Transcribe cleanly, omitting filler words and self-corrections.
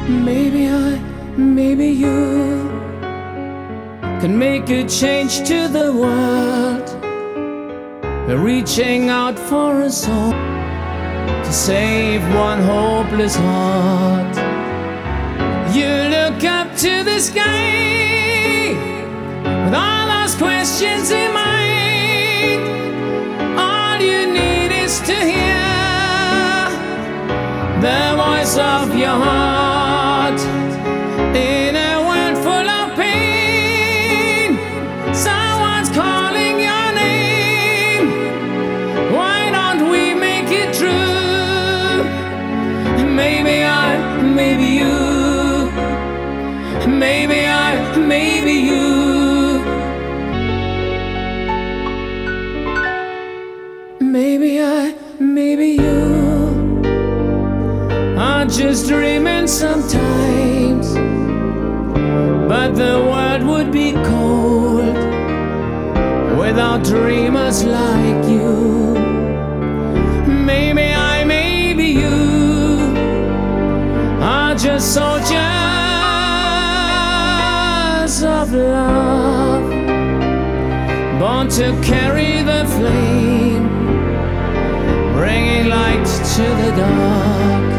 Maybe you can make a change to the world. We're reaching out for a soul to save one hopeless heart. You look up to the sky with all those questions in mind. All you need is to hear the voice of your heart. In a world full of pain, someone's calling your name. Why don't we make it true? Maybe you. Maybe you. Maybe you are just dreaming sometimes, but the world would be cold without dreamers like you. Maybe you are just soldiers of love, born to carry the flame, bringing light to the dark.